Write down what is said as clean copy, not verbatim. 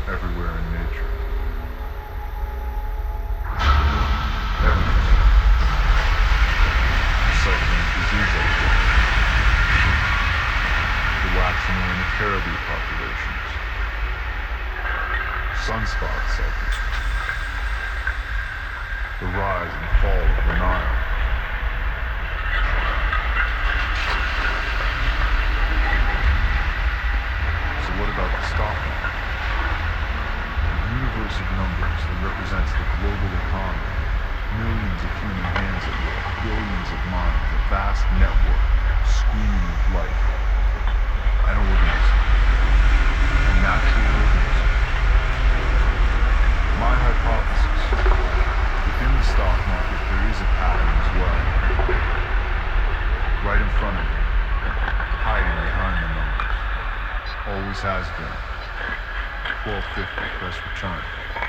everywhere in nature. Everything. Recycling disease outbreaks. The waxing in of caribou populations. Sunspot cycles. The rise and fall of the Nile. So what about the stop line? A universe of numbers that represents the global economy. Millions of human hands at work, billions of minds, a vast network, screaming with life. An organism. A natural organism. My hypothesis, within the stock market there is a pattern as well. Right in front of you, hiding behind the numbers. Always has been. 1250, press return.